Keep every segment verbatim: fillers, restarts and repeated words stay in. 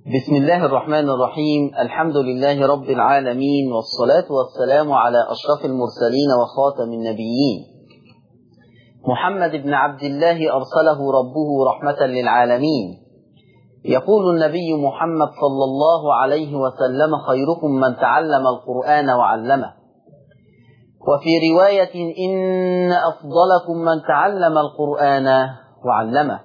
بسم الله الرحمن الرحيم. الحمد لله رب العالمين، والصلاة والسلام على أشرف المرسلين وخاتم النبيين محمد بن عبد الله أرسله ربه رحمة للعالمين. يقول النبي محمد صلى الله عليه وسلم: خيركم من تعلم القرآن وعلمه. وفي رواية: إن أفضلكم من تعلم القرآن وعلمه.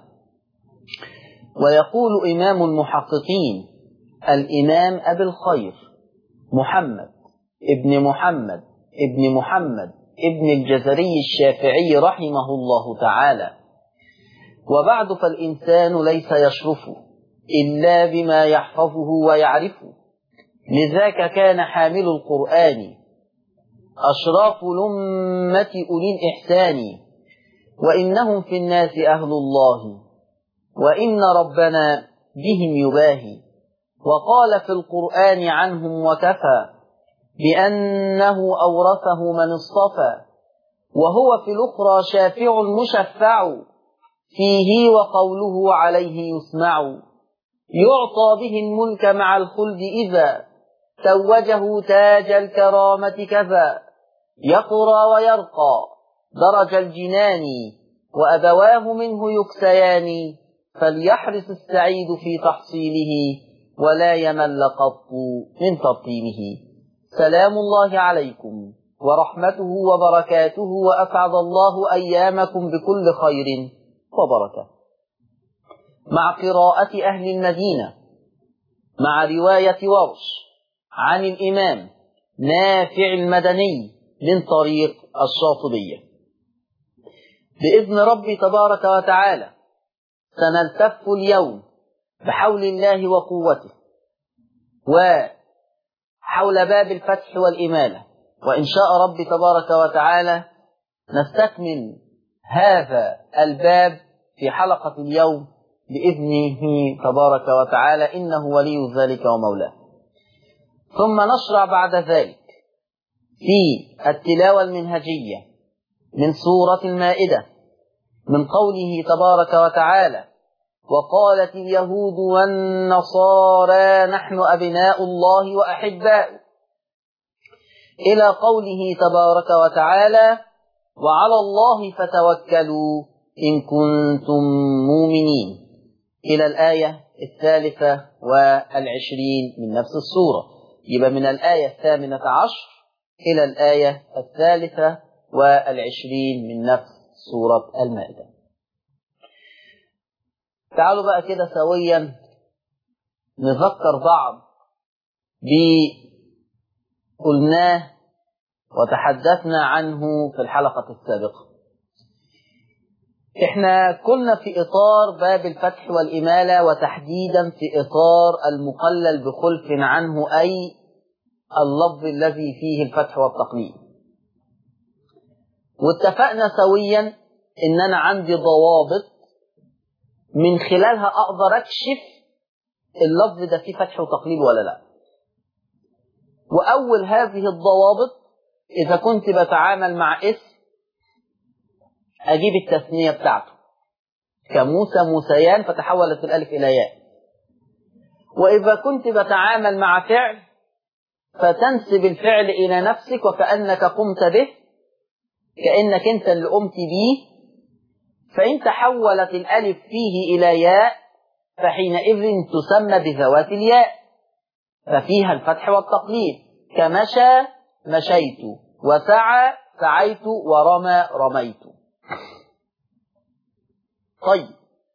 ويقول إمام المحققين الإمام أبي الخير محمد ابن محمد ابن محمد ابن الجزري الشافعي رحمه الله تعالى: وبعد، فالإنسان ليس يشرف إلا بما يحفظه ويعرفه، لذاك كان حامل القرآن أشراف الأمة أولي الإحسان، وإنهم في الناس أهل الله، وإن ربنا بهم يباهي. وقال في القرآن عنهم: وكفى بأنه أورثه من اصطفى، وهو في الأخرى شافع مشفع، فيه وقوله عليه يسمع، يعطى به الملك مع الخلد إذا توجه تاج الكرامة كذا، يقرى ويرقى درج الجنان، وأبواه منه يكسيان، فليحرص السعيد في تحصيله، ولا يمل قط من ترتيبه. سلام الله عليكم ورحمته وبركاته، وأسعد الله أيامكم بكل خير وبركة. مع قراءة أهل المدينة مع رواية ورش عن الإمام نافع المدني من طريق الشاطبية، بإذن ربي تبارك وتعالى سنلتف اليوم بحول الله وقوته وحول باب الفتح والإمالة، وإن شاء ربي تبارك وتعالى نستكمل هذا الباب في حلقة اليوم بإذنه تبارك وتعالى، إنه ولي ذلك ومولاه. ثم نشرع بعد ذلك في التلاوة المنهجية من سورة المائدة، من قوله تبارك وتعالى: وقالت اليهود والنصارى نحن أبناء الله وأحباؤه، إلى قوله تبارك وتعالى: وعلى الله فتوكلوا إن كنتم مؤمنين، إلى الآية الثالثة والعشرين من نفس السورة. يبقى من الآية الثامنة عشر إلى الآية الثالثة والعشرين من نفس سورة المائدة. تعالوا بقى كده سويا نذكر بعض بقلناه وتحدثنا عنه في الحلقة السابقة. احنا كنا في إطار باب الفتح والإمالة، وتحديدا في إطار المقلل بخلف عنه، أي اللفظ الذي فيه الفتح والتقليل. واتفقنا سويا إن أنا عندي ضوابط من خلالها أقدر أكشف اللفظ ده فيه فتح وتقليل ولا لا. وأول هذه الضوابط، إذا كنت بتعامل مع اسم أجيب التثنية بتاعته، كموسى موسيان فتحولت الألف إلى ياء. وإذا كنت بتعامل مع فعل فتنسب الفعل إلى نفسك وكأنك قمت به، كأنك أنت اللي قمت به، فإن تحولت الألف فيه إلى ياء فحينئذ تسمى بذوات الياء، ففيها الفتح والتقليل، كمشى مشيت، وسعى سعيت، ورمى رميت. طيب،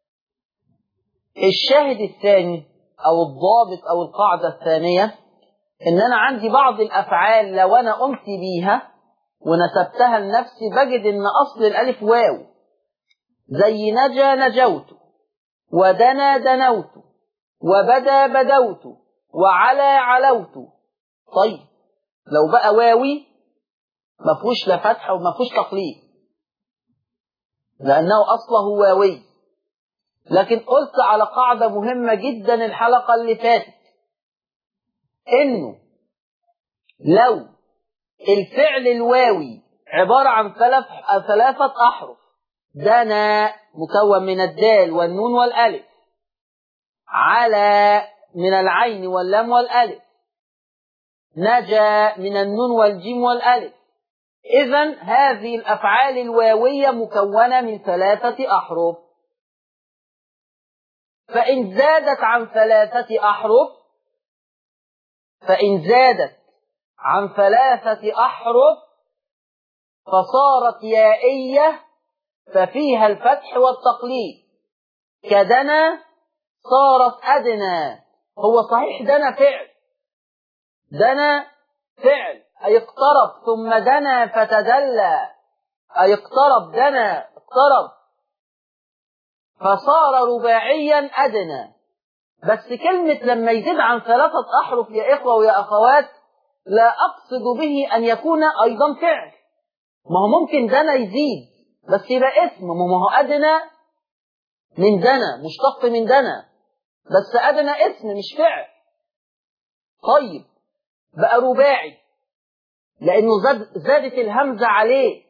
الشاهد الثاني أو الضابط أو القاعدة الثانية، إن أنا عندي بعض الأفعال لو أنا قمت بيها ونسبتها لنفسي بجد إن أصل الألف واو، زي نجا نجوت، ودنا دنوت، وبدا بدوت، وعلى علوت. طيب، لو بقى واوي ما فيهوش لا فتح وما فيهوش تقليل، لأنه أصله واوي. لكن قلت على قاعدة مهمة جدا الحلقة اللي فاتت، إنه لو الفعل الواوي عبارة عن ثلاث ثلاثة أحرف، دنا مكون من الدال والنون والألف، على من العين واللام والألف، نجا من النون والجيم والألف. إذن هذه الأفعال الواوية مكونة من ثلاثة أحرف، فإن زادت عن ثلاثة أحرف فإن زادت عن ثلاثة أحرف فصارت يائية ففيها الفتح والتقليد. كدنا صارت أدنى. هو صحيح دنا فعل، دنا فعل أي اقترب، ثم دنا فتدلى أي اقترب، دنا اقترب، فصار رباعيا أدنى. بس كلمة لما يزيد عن ثلاثة أحرف يا إخوة ويا أخوات لا أقصد به أن يكون أيضا فعل. ما هو ممكن دنا يزيد بس يبقى اسم، ما هو أدنى من دنا، مشتق من دنا، بس أدنى اسم مش فعل. طيب بقى رباعي لأنه زاد زادت الهمزة عليه.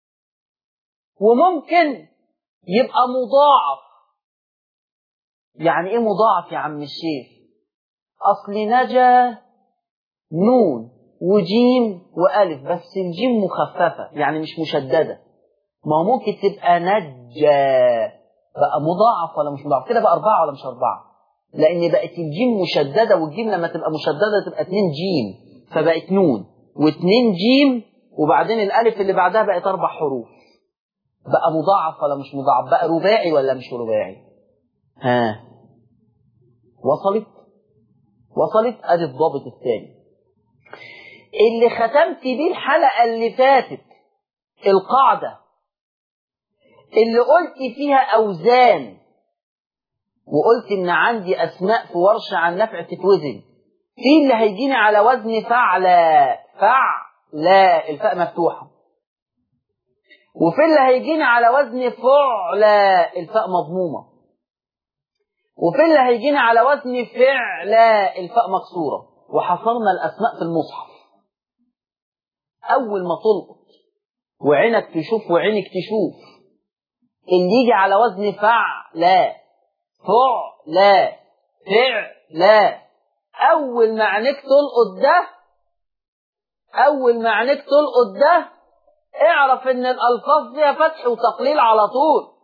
وممكن يبقى مضاعف. يعني إيه مضاعف يا عم الشيخ؟ أصل نجا نون وجيم وألف، بس الجيم مخففة يعني مش مشددة. ما هو ممكن تبقى نجا، بقى مضاعف ولا مش مضاعف؟ كده بقى أربعة ولا مش أربعة؟ لأن بقت الجيم مشددة، والجيم لما تبقى مشددة تبقى اتنين جيم، فبقت نون واتنين جيم، وبعدين الألف اللي بعدها بقت أربع حروف. بقى مضاعف ولا مش مضاعف؟ بقى رباعي ولا مش رباعي؟ ها وصلت؟ وصلت؟ أدي الضابط الثاني اللي ختمت بيه الحلقة اللي فاتت، القاعدة اللي قلت فيها أوزان، وقلت إن عندي أسماء في ورشة عن نفع تتوزن. في اللي هيجيني على وزن فعلا، فعلا الفاء مفتوحة، وفي اللي هيجيني على وزن فعلا الفاء مضمومة، وفي اللي هيجيني على وزن فعلا الفاء مكسورة. وحصرنا الأسماء في المصحف. أول ما تلقط وعينك تشوف وعينك تشوف اللي يجي على وزن فعلا، فعلا، فعلا، أول ما عينك تلقط ده، أول ما عينك تلقط ده اعرف إن الألفاظ فيها فتح وتقليل على طول.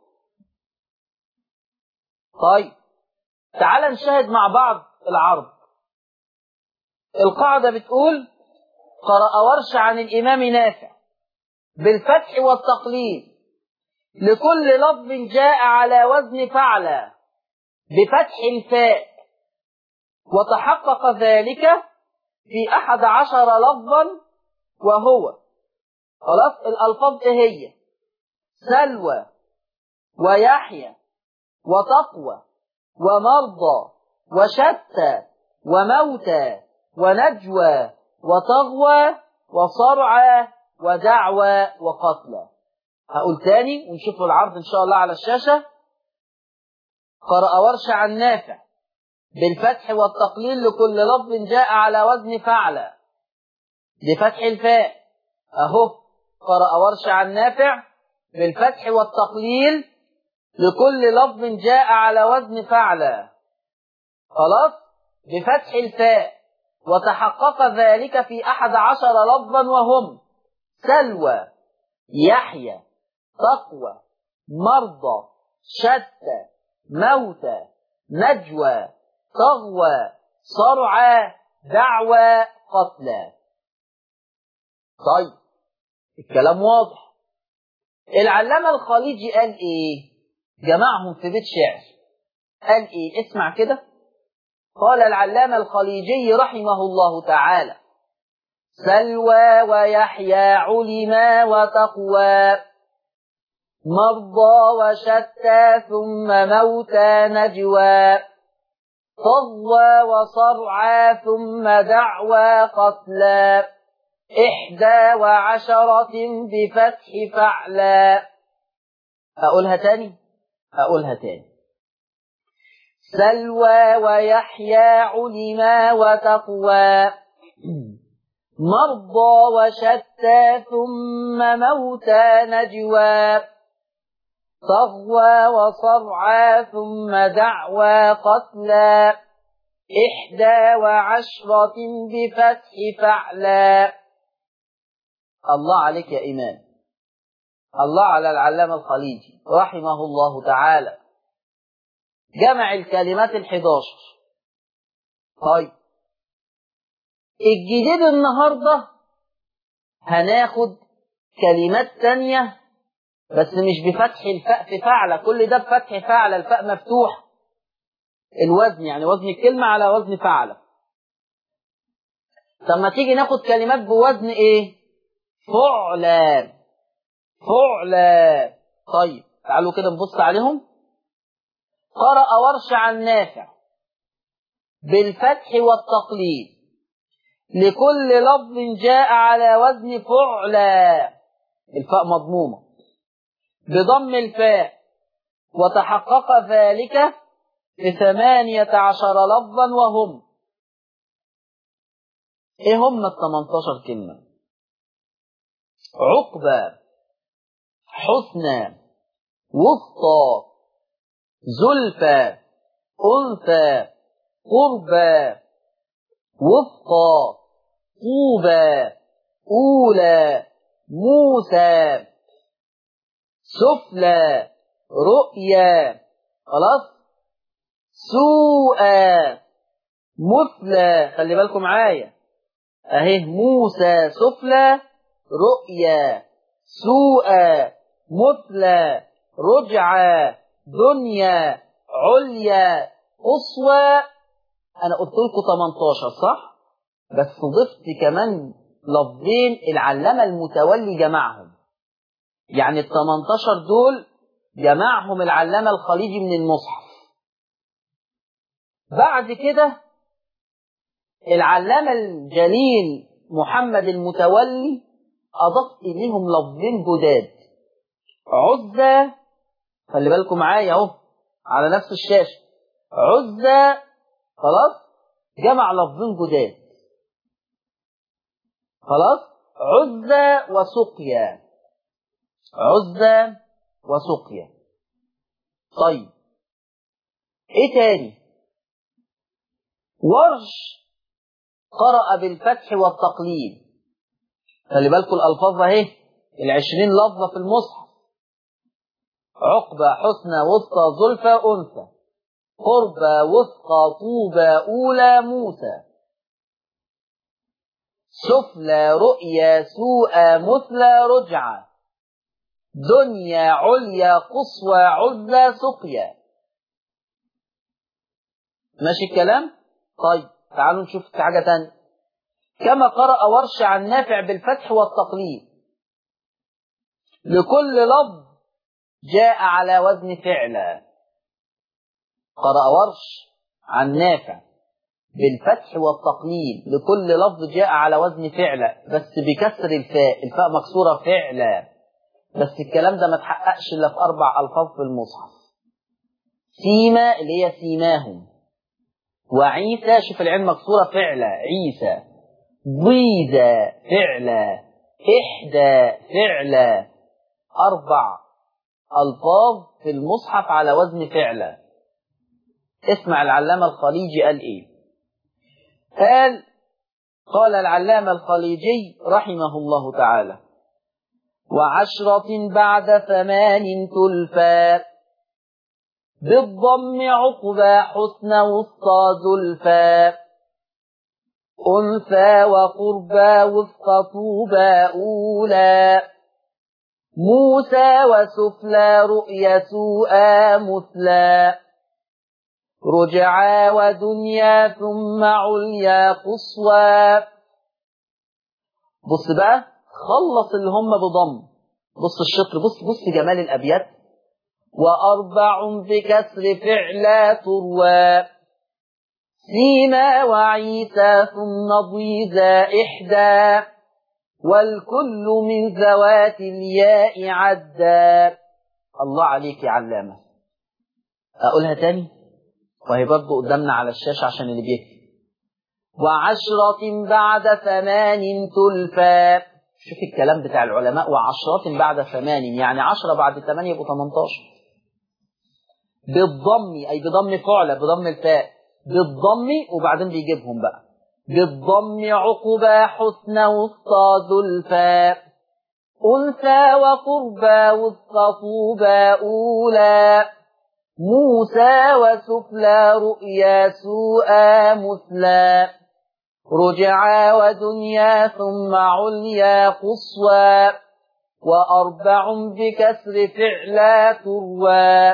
طيب تعال نشاهد مع بعض العرض. القاعدة بتقول: قرأ ورش عن الإمام نافع بالفتح والتقليل لكل لفظ جاء على وزن فعلا بفتح الفاء، وتحقق ذلك في أحد عشر لفظا، وهو خلاص الألفاظ إيه هي؟ سلوى ويحيى وتقوى ومرضى وشتى وموتى ونجوى وتغوى وصرعى ودعوى وقتلى. هقول تاني ونشوف العرض إن شاء الله على الشاشة. قرأ ورش عن نافع بالفتح والتقليل لكل لفظ جاء على وزن فعلا بفتح الفاء. أهو قرأ ورش عن نافع بالفتح والتقليل لكل لفظ جاء على وزن فعلا، خلاص، بفتح الفاء، وتحقق ذلك في أحد عشر لفظا، وهم سلوى، يحيى، تقوى، مرضى، شتى، موتى، نجوى، تغوى، صرعى، دعوى، قتلى. طيب الكلام واضح. العلامة الخليجي قال ايه؟ جمعهم في بيت شعر. قال ايه؟ اسمع كده. قال العلامة الخليجي رحمه الله تعالى: سلوى ويحيى علما وتقوى، مرضى وشتى ثم موتى نجوى، تغوى وصرعى ثم دعوى قتلى، إحدى وعشرة بفتح فعلا. أقولها تاني أقولها تاني سلوى ويحيى علما وتقوى، مرضى وشتى ثم موتى نجوى، تغوى وصرعى ثم دعوى قتلى، إحدى وعشرة بفتح فعلا. الله عليك يا إمام، الله على العلامة الخليجي رحمه الله تعالى، جمع الكلمات الحداشر. طيب الجديد النهاردة هناخد كلمات تانية بس مش بفتح الفاء في فعلة، كل ده بفتح فعلة، الفاء مفتوح، الوزن يعني وزن الكلمة على وزن فعلة. طب ما تيجي ناخد كلمات بوزن ايه؟ فعلا، فعلا. طيب تعالوا كده نبص عليهم. قرأ ورش عن نافع بالفتح والتقليد لكل لفظ جاء على وزن فعلا، الفاء مضمومة، بضم الفاء، وتحقق ذلك بثمانية عشر لفظا، وهم ايه هم الثمانتاشر كلمة؟ عقبى، حسنى، وسطى، زلفى، أنثى، قربى، وفقى، طوبى، أولى، موسى، سفلى، رؤيا، خلاص، سوء، مثلى، خلي بالكم معايا اهي، موسى، سفلى، رؤيا، سوء، مثلى، رجعة، دنيا، عليا، قصوى. انا قلت لكم تمنتاشر صح؟ بس ضفت كمان لفظين العلامة المتولي جمعهم، يعني ال تمنتاشر دول جمعهم العلامة الخليجي من المصحف. بعد كده العلامة الجليل محمد المتولي أضاف إليهم لفظين جداد. عزة، خلي بالكم معايا أهو على نفس الشاشة، عزة، خلاص، جمع لفظين جداد، خلاص، عزة وسقيا، عزة وسقيا. طيب إيه تاني؟ ورش قرأ بالفتح والتقليد، خلي بالكم الألفاظ اهي، العشرين لفظة في المصحف: عقبة، حسنى، وسطى، زلفى، أنثى، قربى، وفقى، طوبى، أولى، موسى، سفلى، رؤيا، سوء، مثلى، رجعة، دنيا، عليا، قصوى، عزى، سقيا. ماشي الكلام؟ طيب تعالوا نشوف حاجة تانية. كما قرأ ورش عن نافع بالفتح والتقليد لكل لفظ جاء على وزن فعلا. قرأ ورش عن نافع بالفتح والتقليد لكل لفظ جاء على وزن فعلا، بس بكسر الفاء، الفاء مكسورة، فعلا. بس الكلام ده ما تحققش إلا في أربع ألفاظ في المصحف: سيما اللي هي سيماهم، وعيسى، شوف العين مكسورة، فعلا، عيسى، ضيزة، فعلا، إحدى، فعلا. أربع ألفاظ في المصحف على وزن فعلا. اسمع العلامة الخليجي قال إيه؟ قال قال العلامة الخليجي رحمه الله تعالى: وعشرة بعد ثمان تلفى بالضم عقبى، حسنى، وسطى، زلفى، أنثى، وقربى، وفق، طوبى، أولى، موسى، وسفلى، رؤيا، سوء، مثلى، رجعا، ودنيا، ثم عليا، قصوى. بص بقى، خلص اللي هم بضم، بص الشطر، بص بص جمال الأبيات: وأربع بكسر فعلا تروى، سيما، وعيسى، ثم ضيزى، إحدى، والكل من ذوات الياء عدا. الله عليك يا علامة. أقولها تاني وهي برضه قدامنا على الشاشة عشان اللي بيكتب: وعشرة بعد ثمان تلفى. شوف الكلام بتاع العلماء، وعشرة بعد ثمان، يعني عشرة بعد ثمان يبقوا تمنتاشر. بالضم أي بضم فعل، بضم الفاء، بالضم وبعدين بيجيبهم بقى. بالضم عقبى حسن وسطى زلفى أنثى وقربى وسط طوبى أولى موسى وسفلى رؤيا سوءا مثلى رجعا ودنيا ثم عليا قصوى وأربع بكسر فعلا تروى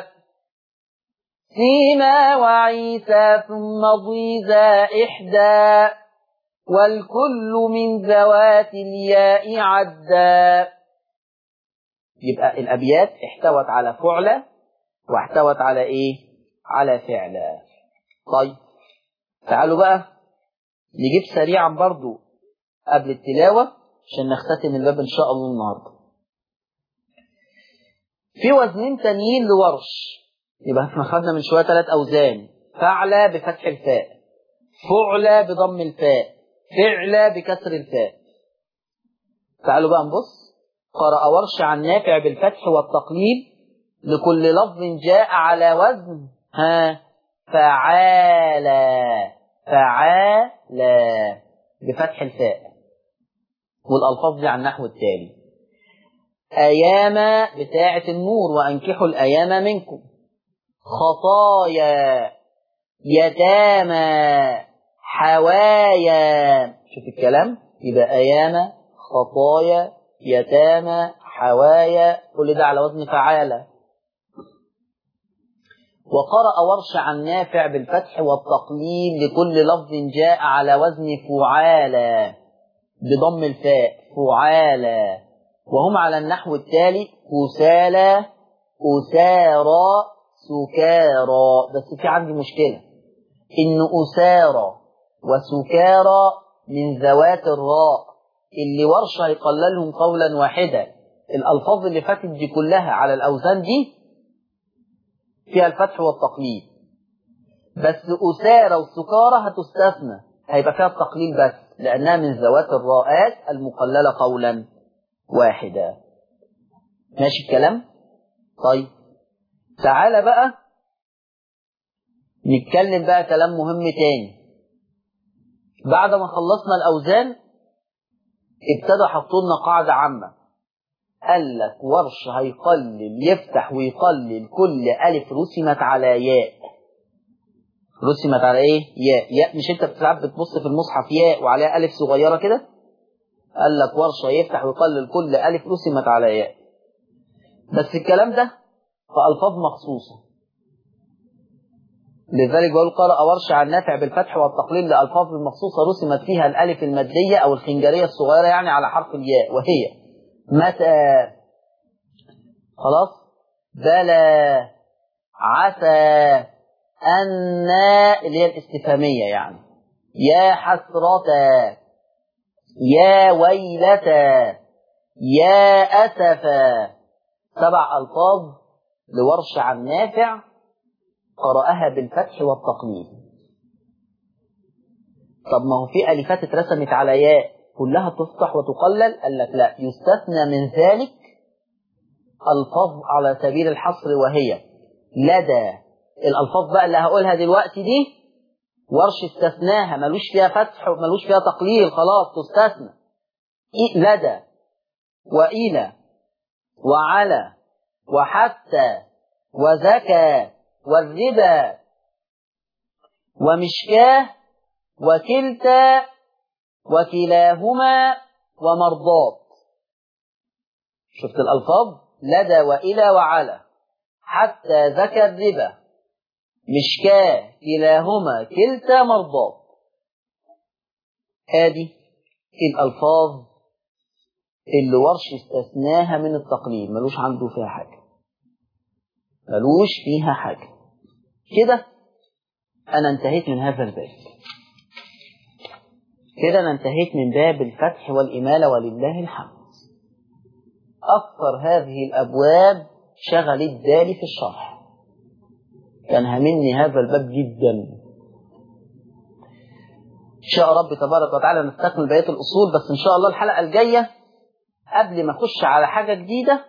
سيما وعيسى ثم ضيزا إحدى والكل من ذوات الياء عدا. يبقى الأبيات احتوت على فعلة واحتوت على إيه؟ على فعلة. طيب تعالوا بقى نجيب سريعا برضو قبل التلاوة عشان نختتم الباب إن شاء الله النهاردة. في وزنين تانيين لورش، يبقى احنا خدنا من شوية ثلاث أوزان: فعلة بفتح الفاء، فعلة بضم الفاء، فعلة بكسر الفاء. تعالوا بقى نبص. قرأ ورش عن نافع بالفتح والتقليد لكل لفظ جاء على وزن ها فعالة، فعالة بفتح الفاء، والألفاظ دي على النحو التالي: أيام بتاعة النور وأنكحوا الأيام منكم، خطايا، يتامى، حوايا. شوف الكلام، يبقى أيام، خطايا، يتامى، حوايا، كل ده على وزن فعالة. وقرأ ورش عن نافع بالفتح والتقليد لكل لفظ جاء على وزن فعالة بضم الفاء، فعالة، وهم على النحو التالي: كسالى، أسارى، سكارى. بس في عندي مشكلة، إن أسارى وسكارى من ذوات الراء اللي ورش هيقللهم قولا واحدا. الألفاظ اللي فاتت دي كلها على الأوزان دي فيها الفتح والتقليد، بس أسارى وسكارى هتستثنى، هيبقى فيها التقليل بس لأنها من ذوات الراءات المقللة قولا واحدا. ماشي الكلام؟ طيب تعالى بقى نتكلم بقى كلام مهم تاني. بعد ما خلصنا الأوزان ابتدى حطوا لنا قاعدة عامة، قال لك ورش هيقلل، يفتح ويقلل كل ألف رسمت على ياء. رسمت على ايه؟ ياء. ياء مش انت بتلعب بتبص في المصحف ياء وعليها ألف صغيرة كده؟ قال لك ورش هيفتح ويقلل كل ألف رسمت على ياء. بس الكلام ده في ألفاظ مخصوصة، لذلك بقول قرأ ورش عن نافع بالفتح والتقليل لألفاظ مخصوصة رسمت فيها الألف المادية أو الخنجرية الصغيرة يعني على حرف الياء، وهي متى، خلاص، بلى، عسى، أن اللي هي الاستفهامية يعني، يا حسرة، يا ويلة، يا أسفا. سبع ألفاظ لورش عن نافع قرأها بالفتح والتقليل. طب ما هو في ألفات اترسمت على ياء كلها تفتح وتقلل؟ قال لك لا، يستثنى من ذلك ألفاظ على سبيل الحصر، وهي لدى. الألفاظ بقى اللي هقولها دلوقتي دي ورش استثناها، ملوش فيها فتح وملوش فيها تقليل، خلاص تستثنى. لدى، وإلى، وعلى، وحتى، وزكى، والربا، ومشكاه، وكلتا، وكلاهما، ومرضات. شفت الألفاظ؟ لدى، وإلى، وعلى، حتى، زكى، الربا، مشكاه، كلاهما، كلتا، مرضات. هذه الألفاظ اللي ورش استثناها من التقليل، ملوش عنده فيها حاجة، ملوش فيها حاجة. كده أنا انتهيت من هذا الباب. كده أنا انتهيت من باب الفتح والإمالة ولله الحمد. أكثر هذه الأبواب شغلت بالي في الشرح، كان همني هذا الباب جدا. إن شاء رب تبارك وتعالى نستكمل بقية الأصول، بس إن شاء الله الحلقة الجاية قبل ما أخش على حاجة جديدة.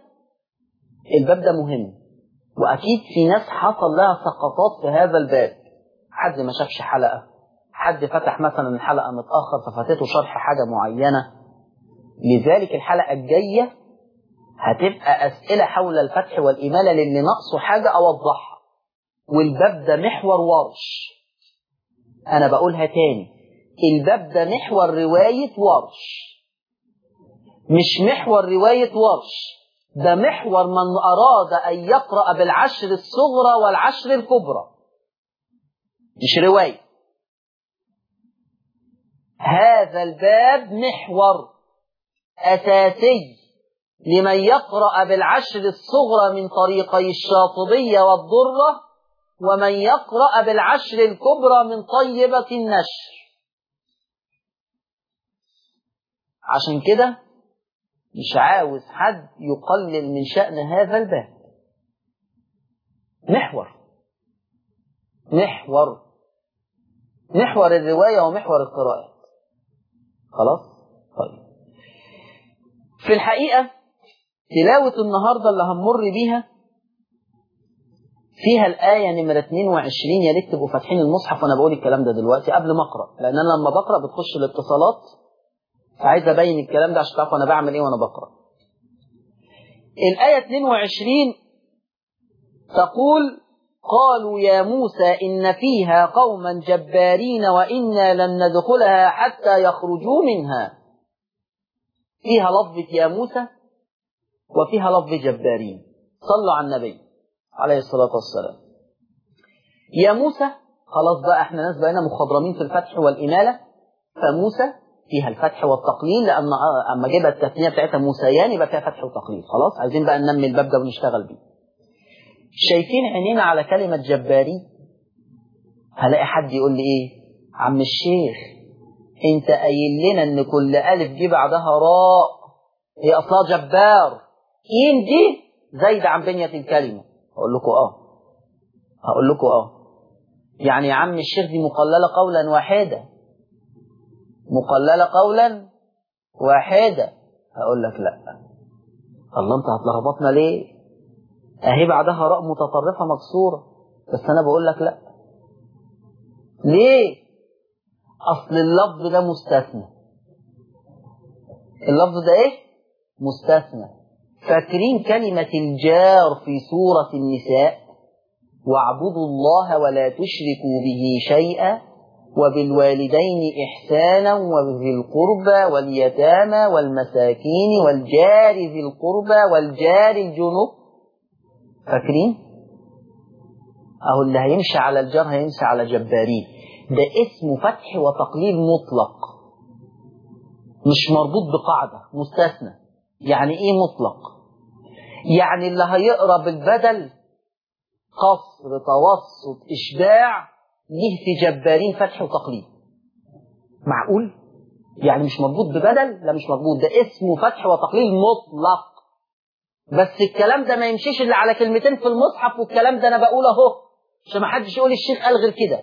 الباب ده مهم، وأكيد في ناس حصل لها سقطات في هذا الباب، حد ما شافش حلقة، حد فتح مثلا الحلقة متأخر ففاتته شرح حاجة معينة. لذلك الحلقة الجاية هتبقى أسئلة حول الفتح والإمالة للي نقصه حاجة أوضحها، والباب ده محور ورش. أنا بقولها تاني، الباب ده محور رواية ورش، مش محور رواية ورش، ده محور من أراد أن يقرأ بالعشر الصغرى والعشر الكبرى، مش رواية. هذا الباب محور أساسي لمن يقرأ بالعشر الصغرى من طريقي الشاطبية والضرة، ومن يقرأ بالعشر الكبرى من طيبة النشر. عشان كده مش عاوز حد يقلل من شأن هذا الباب. محور محور محور الرواية ومحور القراءة. خلاص؟ طيب، في الحقيقة تلاوة النهاردة اللي هنمر بيها فيها الآية نمرة اثنين وعشرين. يا ريت تبقوا فاتحين المصحف وأنا بقول الكلام ده دلوقتي قبل ما أقرأ، لأن أنا لما بقرأ بتخش الاتصالات، فعايز أبين الكلام ده عشان تعرفوا أنا بعمل إيه وأنا بقرأ. الآية اثنين وعشرين تقول: قالوا يا موسى إن فيها قوما جبارين وإنا لن ندخلها حتى يخرجوا منها. فيها لفظة يا موسى وفيها لفظ جبارين. صلوا على النبي عليه الصلاة والسلام. يا موسى خلاص بقى احنا ناس بقينا مخضرمين في الفتح والإمالة، فموسى فيها الفتح والتقليل، لأن أما جيبها التثنية بتاعتها موسيان يبقى فيها فتح وتقليل. خلاص عايزين بقى ننمي الباب ده ونشتغل بيه. شايفين عينينا على كلمة جباري؟ هلاقي حد يقول لي ايه عم الشيخ انت قايل لنا ان كل ألف دي بعدها راء هي أصلها جبار، إين دي زايدة عن بنية الكلمة. هقول لكم اه هقول لكم اه يعني يا عم الشيخ دي مقللة قولا واحدا، مقللة قولا واحدا. هقول لك لا. الله انت هتلخبطنا ليه؟ اهي بعدها راء متطرفة مكسورة، بس انا بقول لك لا. ليه؟ اصل اللفظ ده مستثنى. اللفظ ده ايه؟ مستثنى. فاكرين كلمة الجار في سورة النساء؟ واعبدوا الله ولا تشركوا به شيئا وبالوالدين إحسانا وذي القربى واليتامى والمساكين والجار ذي القربى والجار الجنوب. فاكرين؟ أهو اللي هيمشي على الجار هيمشي على جبارين. ده اسمه فتح وتقليل مطلق، مش مربوط بقاعدة، مستثنى. يعني إيه مطلق؟ يعني اللي هيقرأ بالبدل قصر توسط إشباع ليه في جبارين فتح وتقليل. معقول؟ يعني مش مربوط ببدل؟ لا مش مربوط، ده اسمه فتح وتقليل مطلق. بس الكلام ده ما يمشيش إلا على كلمتين في المصحف، والكلام ده أنا بقوله أهو عشان ما حدش يقول الشيخ قال غير كده.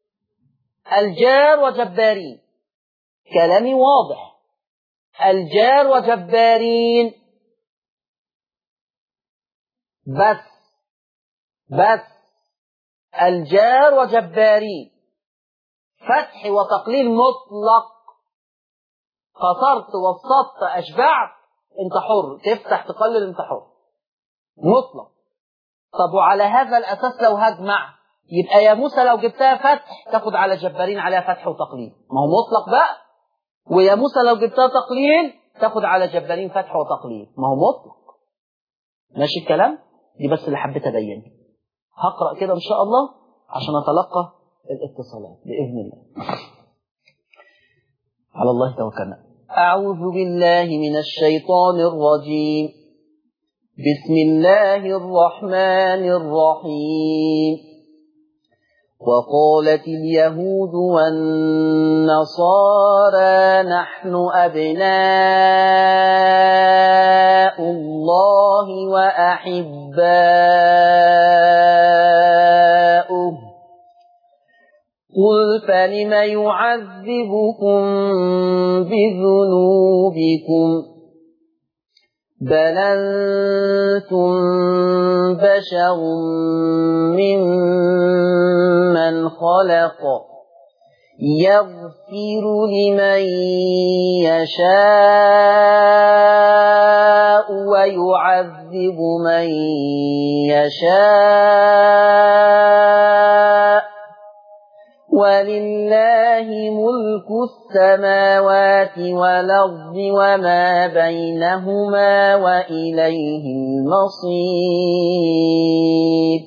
الجار وجبارين، كلامي واضح. الجار وجبارين بس بس الجار وجبارين فتح وتقليل مطلق. قصرت وسطت أشبعت انت حر، تفتح تقلل انت حر، مطلق. طب وعلى هذا الأساس لو هجمع يبقى يا موسى لو جبتها فتح تاخد على جبارين عليها فتح وتقليل، ما هو مطلق بقى. ويا موسى لو جبتها تقليل تاخد على جبارين فتح وتقليل، ما هو مطلق. ماشي الكلام؟ دي بس اللي حبيت أبينه. هقرأ كده إن شاء الله عشان أتلقى الاتصالات بإذن الله. على الله توكلنا. أعوذ بالله من الشيطان الرجيم. بسم الله الرحمن الرحيم. وقالت اليهود والنصارى نحن أبناء الله وأحباؤه قل فلم يعذبكم بذنوبكم بل أنتم بشر ممن خلق يغفر لمن يشاء ويعذب من يشاء ولله ملك السماوات والأرض وما بينهما وإليه المصير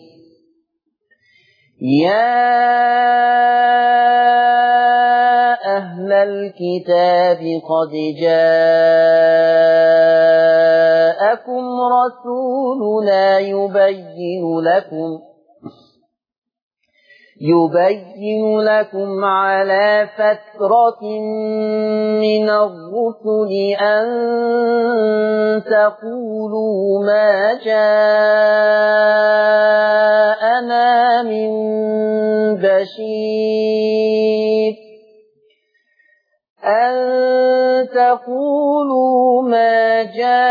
يا أهل الكتاب قد جاءكم رسولنا يبين لكم يبين لكم على فترة من الرسل أن تقولوا ما جاءنا من بشير أن تقولوا ما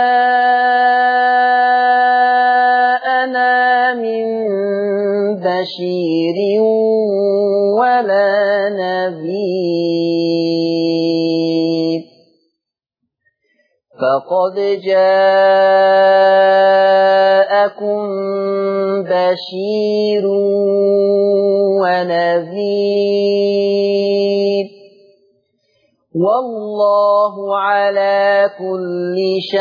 جاءنا من بشير ولا نذير فقد جاءكم بشير ونذير والله على كل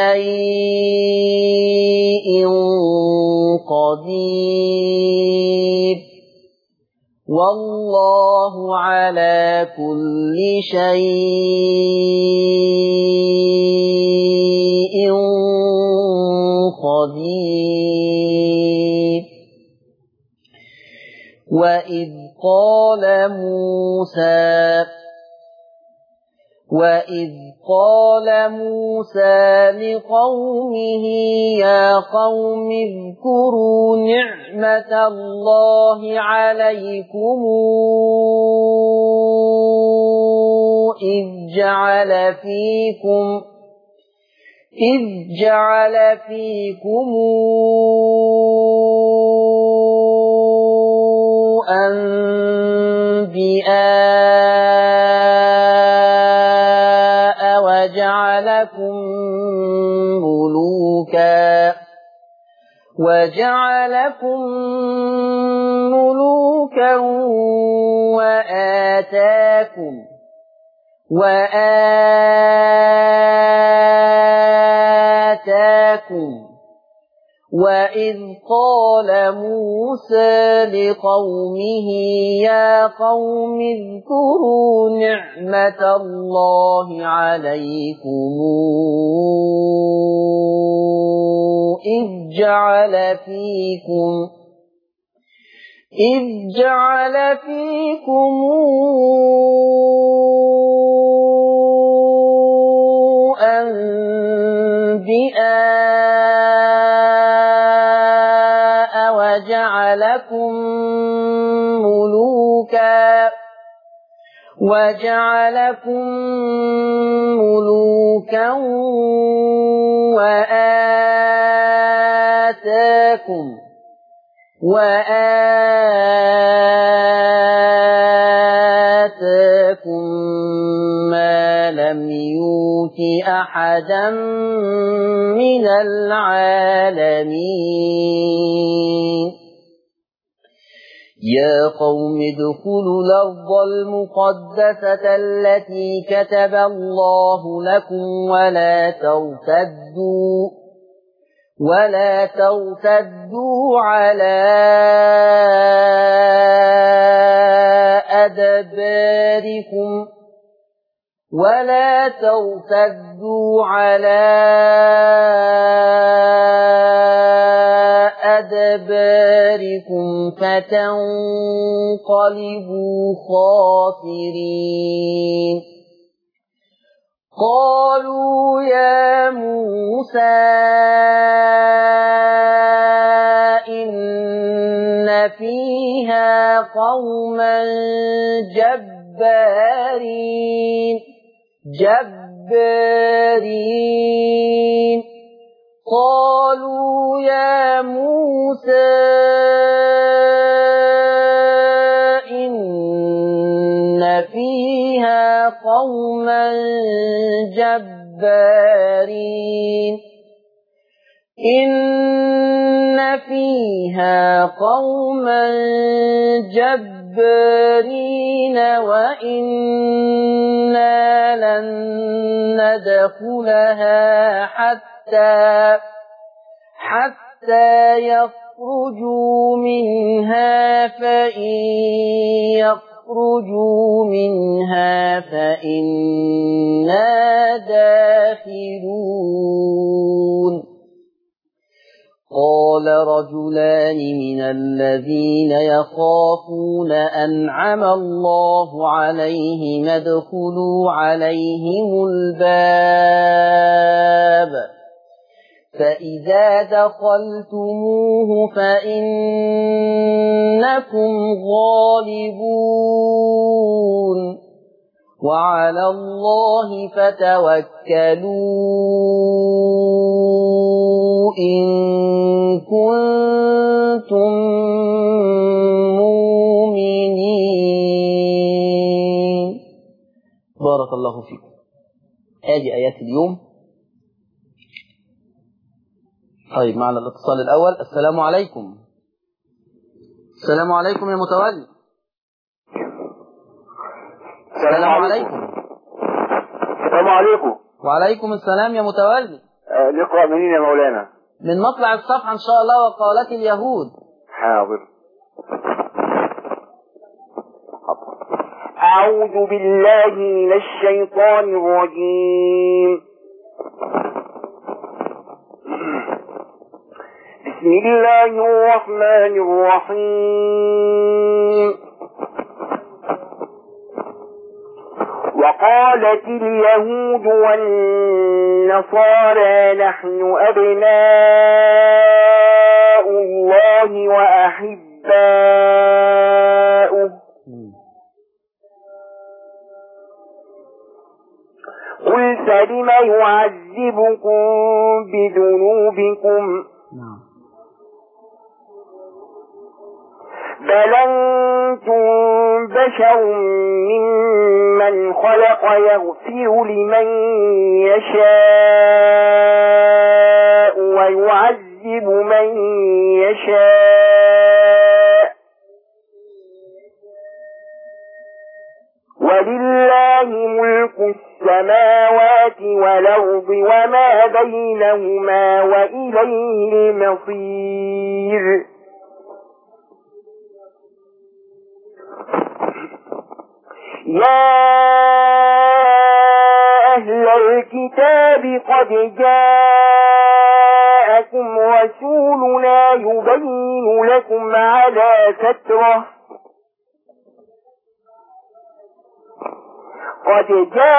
شيء قدير والله على كل شيء قدير وإذ قال موسى وإذ قال موسى لقومه يا قوم اذكروا نعمة الله عليكم إذ جعل فيكم إذ جعل فيكم أنبياء وجعلكم ملوكا وجعلكم ملوكا وآتاكم وآتاكم وإذ قال موسى لقومه يا قوم اذكروا نعمة الله عليكم إذ جعل فيكم إذ جعل فيكم أنبياء وجعلكم ملوكا وجعلكم ملوكا وآتاكم وآتاكم ما لم يؤت أحدا من العالمين يا قوم ادخلوا الأرض المقدسة التي كتب الله لكم ولا ترتدوا ولا ترتدوا على أدباركم ولا ترتدوا على أدباركم فتنقلبوا خاسرين قالوا يا موسى إن فيها قوما جبارين جبارين قالوا يا موسى إن فيها قوما جبارين إن فيها قوما جبارين وإنا لن ندخلها حتى حتى يخرجوا منها فإن يخرجوا منها فإنا داخلون قال رجلان من الذين يخافون أنعم الله عليهم ادخلوا عليهم الباب فإذا دخلتموه فإنكم غالبون وعلى الله فتوكلوا إن كنتم مؤمنين. بارك الله فيكم. هذه آيات اليوم. طيب معنا الاتصال الأول. السلام عليكم. السلام عليكم يا متولي. السلام عليكم. السلام عليكم. وعليكم السلام يا متولي. أه نقرأ منين يا مولانا؟ من مطلع الصفحة إن شاء الله. وقالت اليهود. حاضر. أعوذ بالله من الشيطان الرجيم. بسم الله الرحمن الرحيم. وقالت اليهود والنصارى نحن أبناء الله وأحباؤه قل فلم يعذبكم بذنوبكم بل أنتم بشر ممن خلق يغفر لمن يشاء ويعذب من يشاء ولله ملك السماوات والأرض وما بينهما وإليه المصير. يا أهل الكتاب قد جاءكم رسولنا يبين لكم على فترة قد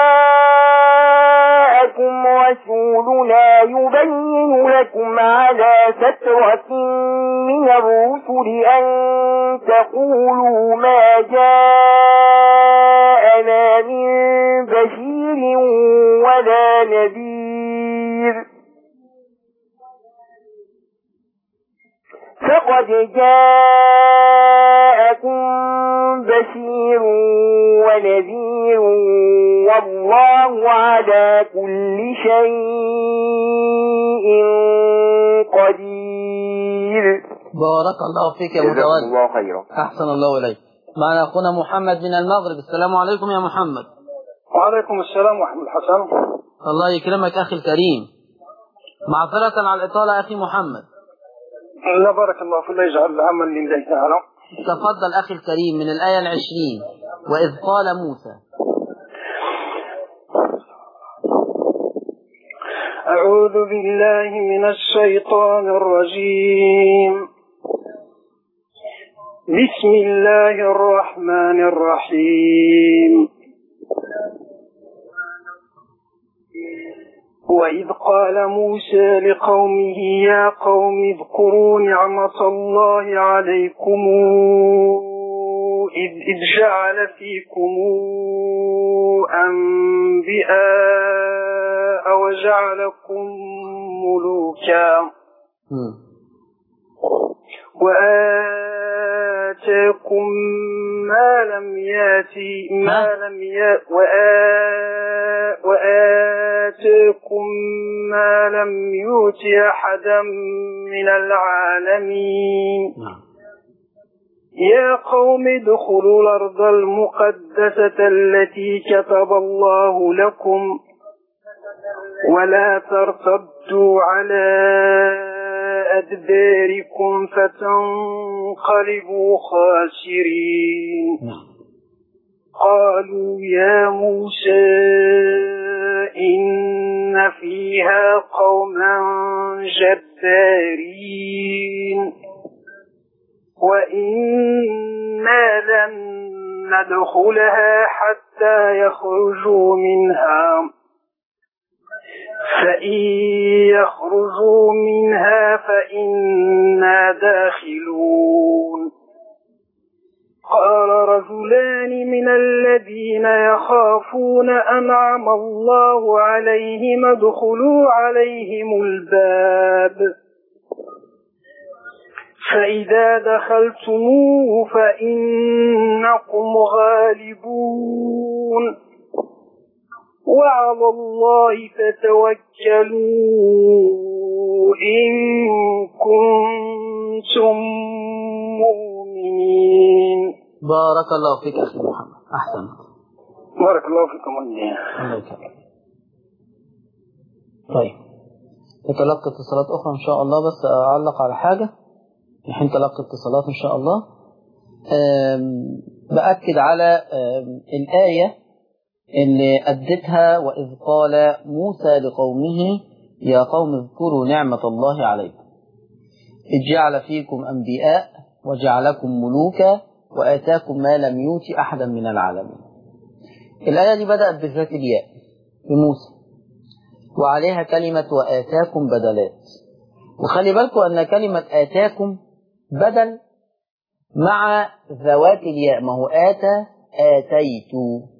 جاءكم رسولنا يبين لكم على فترة من الرسل أن تقولوا ما جاءنا من بشير ولا نذير فقد جاءكم بشير ونذير والله على كل شيء قدير. بارك الله فيك يا متولي. الله خيرا. أحسن الله إليك. معنا أخونا محمد من المغرب. السلام عليكم يا محمد. وعليكم السلام ورحمة الله حسن. الله يكرمك أخي الكريم. معذرة على الإطالة أخي محمد. لا بارك الله في الله يجعل العمل لله تعالى. تفضل أخي الكريم من الآية العشرين. وإذ قال موسى. أعوذ بالله من الشيطان الرجيم. بسم الله الرحمن الرحيم. وإذ قال موسى لقومه يا قوم اذكروا نعمة الله عليكم إذ, إذ جعل فيكم أنبياء وجعلكم ملوكا وآتاكم ما لم يأتي ما لم يأتي وآتاكم ما لم يؤت أحدا من العالمين يا قوم ادخلوا الأرض المقدسة التي كتب الله لكم ولا ترتدوا على أدباركم فتنقلبوا خاسرين قالوا يا موسى إن فيها قوما جبارين وإنا لن ندخلها حتى يخرجوا منها فإن يخرجوا منها فإنا داخلون قال رجلان من الذين يخافون أنعم الله عليهم ادخلوا عليهم الباب فإذا دخلتموه فإنكم غالبون وعلى الله فتوكلوا إن كنتم مؤمنين. بارك الله فيك أخي محمد، أحسنت. بارك الله فيكم. الله يكرمك. طيب نتلقى اتصالات أخرى إن شاء الله، بس أعلق على حاجة. نحن تلقى اتصالات إن شاء الله. بأكد على الآية اللي أدتها وإذ قال موسى لقومه يا قوم اذكروا نعمة الله عليكم إذ جعل فيكم أنبياء وجعلكم ملوكا وآتاكم ما لم يؤت أحدا من العالمين. الآية دي بدأت بذات الياء بموسى وعليها كلمة وآتاكم بدلات، وخلي بالكم أن كلمة آتاكم بدل مع ذوات الياء، ما هو آتى آتيت،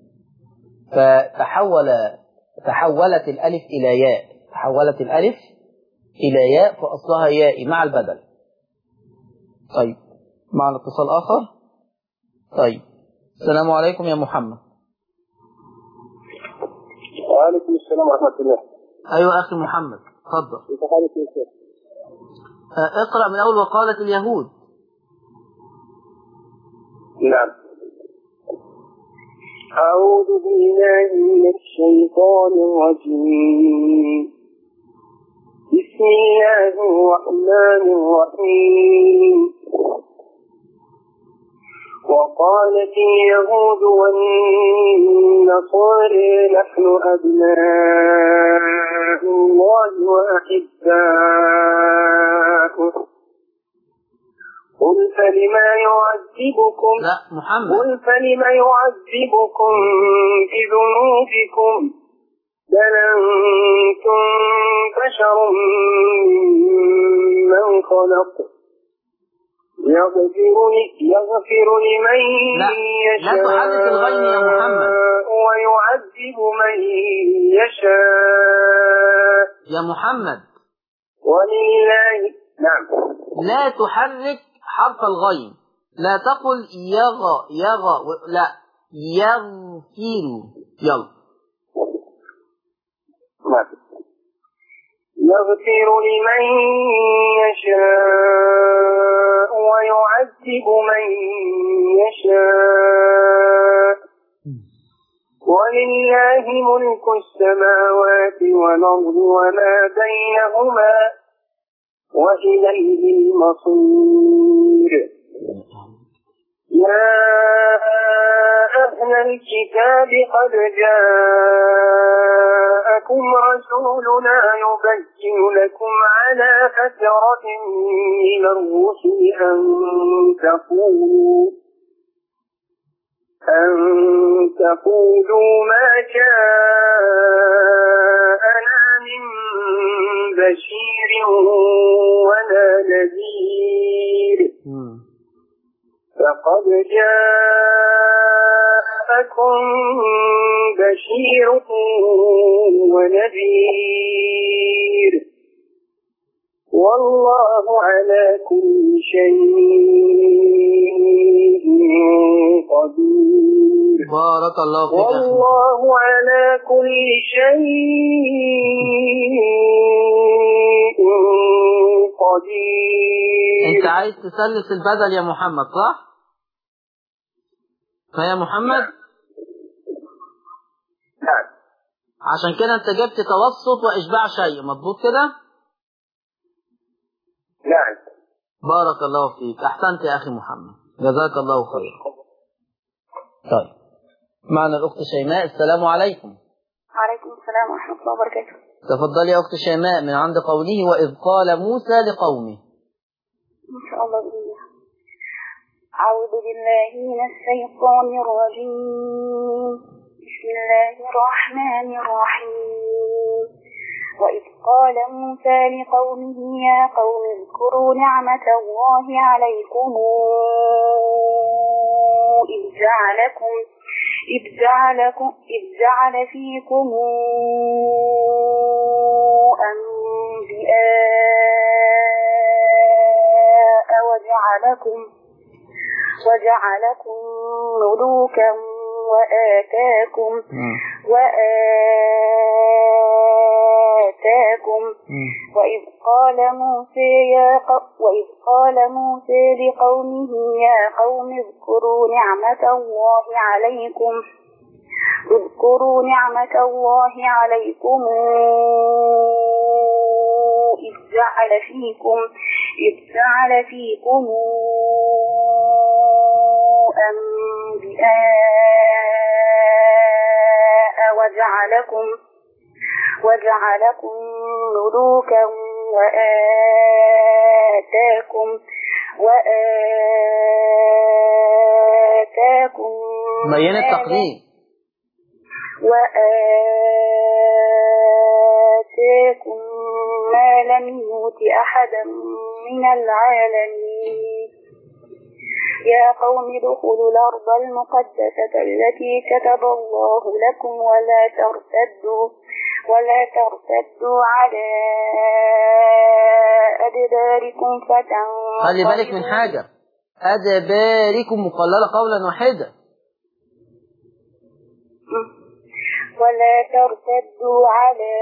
فتحول تحولت الألف إلى ياء، تحولت الألف إلى ياء فأصلها ياء مع البدل. طيب معنا اتصال آخر. طيب السلام عليكم يا محمد. وعليكم السلام ورحمة الله. أيوة أخي محمد تفضل. اقرأ من أول وقالت اليهود. نعم. أعوذ بالله من الشيطان الرجيم. بسم الله الرحمن الرحيم. وقالت اليهود والنصارى نحن أبناء الله وأحباؤه قل فلما يعذبكم لا محمد قل فلما يعذبكم بذنوبكم بل أنتم بشر ممن خلق يغفر يغفر لمن يشاء لا تحرك الغين يا محمد ويعذب من يشاء يا محمد ولله. نعم. لا تحرك حرف الغين، لا تقل يغى يغى لا يغفر. يلا يغفر لمن يشاء ويعذب من يشاء ولله ملك السماوات والأرض وما بينهما وإليه المصير. يا أهل الكتاب قد جاءكم رسولنا يبين لكم على فترة من الرسل أن تقولوا أن تقولوا ما جاءنا من بشير ولا نذير فقد جاءكم بشير ونذير والله على كل شيء قدير. بارك الله فيك. والله على كل شيء قدير. انت عايز تسلس البدل يا محمد صح؟ فيا محمد نعم. عشان كده انت جبت توسط واشباع شيء، مضبوط كده؟ نعم. بارك الله فيك، احسنت يا اخي محمد، جزاك الله خير. طيب معنا الاخت شيماء. السلام عليكم. وعليكم السلام ورحمة الله وبركاته. تفضلي يا اخت شيماء من عند قوله واذ قال موسى لقومه. إن شاء الله بإذن الله. أعوذ بالله من الشيطان الرجيم. بسم الله الرحمن الرحيم. وإذ قال موسى لقومه يا قوم اذكروا نعمة الله عليكم إذ جعلكم إذ جعلكم إذ جعل فيكم أنبياء وجعلكم وجعلكم ملوكا وآتاكم وآتاكم وإذ قال موسى يا وإذ قال موسى لقومه يا قوم اذكروا نعمة الله عليكم اذكروا نعمة الله عليكم إذ جعل فيكم إذ جعل فيكم أنبياء وجعلكم وجعلكم ملوكا وآتاكم وآتاكم بين التقديم وآتاكم ما لم يؤت أحدا من العالمين. يا قوم ادخلوا الأرض المقدسة التي كتب الله لكم ولا ترتدوا ولا ترتدوا على أدباركم فتنقلبوا. خلي بالك من حاجة، أدباركم مقللة قولا واحدا. ولا ترتدوا على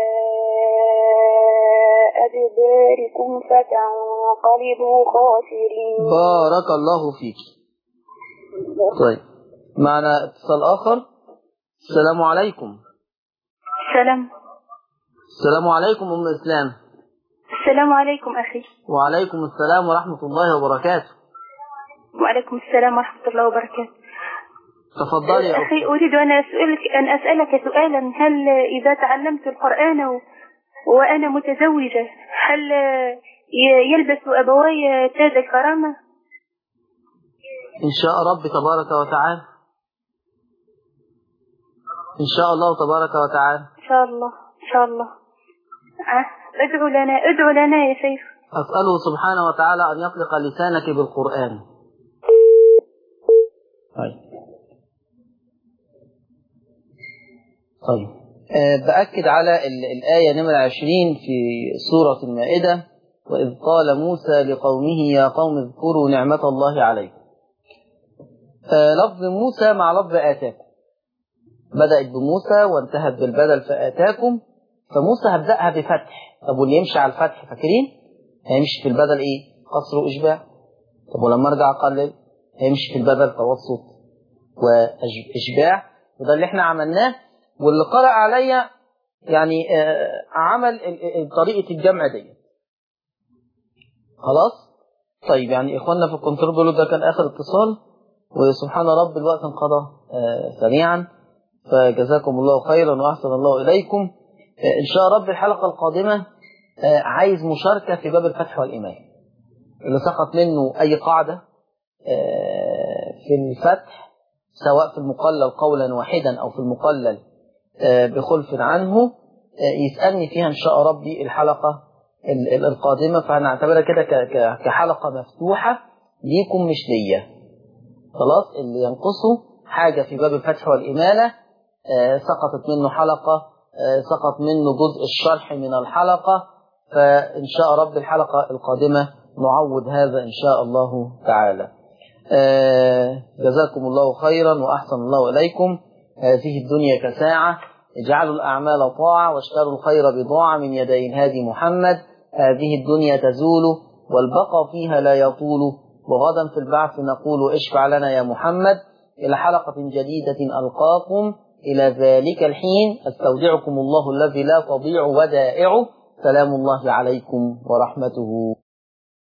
أدباركم فتنقلبوا خاسرين. بارك الله فيك. طيب معنا اتصال آخر. السلام عليكم. السلام. السلام عليكم أم إسلام. السلام عليكم أخي. وعليكم السلام ورحمة الله وبركاته. وعليكم السلام ورحمة الله وبركاته. تفضلي يا أخي. أريد أن أسألك أن أسألك سؤالا. هل إذا تعلمت القرآن وأنا متزوجة هل يلبس أبواي تاج الكرامة؟ إن شاء رب تبارك وتعالى. إن شاء الله تبارك وتعالى. إن شاء الله إن شاء الله. ادعو لنا ادعو لنا يا شيخ. أسأله سبحانه وتعالى أن يطلق لسانك بالقرآن. طيب طيب أه بأكد على الآية نمرة عشرين في سورة المائدة. وإذ قال موسى لقومه يا قوم اذكروا نعمة الله عليكم. أه لفظ موسى مع لفظ آتاكم، بدأت بموسى وانتهت بالبدل فآتاكم. فموسى هبدأها بفتح. طب واللي يمشي على الفتح فاكرين هيمشي في البدل ايه؟ قصر وإشباع. طب ولما ارجع اقلل هيمشي في البدل توسط وإشباع. وده اللي احنا عملناه، واللي قرأ عليا يعني آه عمل طريقة الجمع دي. خلاص. طيب يعني اخواننا في الكنترول بيقولوا ده كان اخر اتصال، وسبحان رب الوقت انقضى آه سريعا، فجزاكم الله خيرا وأحسن الله إليكم. إن شاء رب الحلقة القادمة عايز مشاركة في باب الفتح والإمام اللي سقط منه أي قاعدة في الفتح، سواء في المقلل قولا واحدا أو في المقلل بخلف عنه، يسألني فيها إن شاء ربي الحلقة القادمة. فهنعتبرها كده كحلقة مفتوحة ليكم مش ليا. خلاص. اللي ينقصه حاجة في باب الفتح والإمالة سقطت منه حلقة، سقط منه جزء الشرح من الحلقة، فإن شاء رب الحلقة القادمة نعوض هذا إن شاء الله تعالى. آه جزاكم الله خيرا وأحسن الله إليكم. هذه الدنيا كساعة، اجعلوا الأعمال طاعة واشتروا الخير بضاعة من يدي الهادي محمد. هذه الدنيا تزول والبقى فيها لا يطول، وغدا في البعث نقول اشفع لنا يا محمد. إلى حلقة جديدة ألقاكم، إلى ذلك الحين أستودعكم الله الذي لا تضيع ودائعه. سلام الله عليكم ورحمته.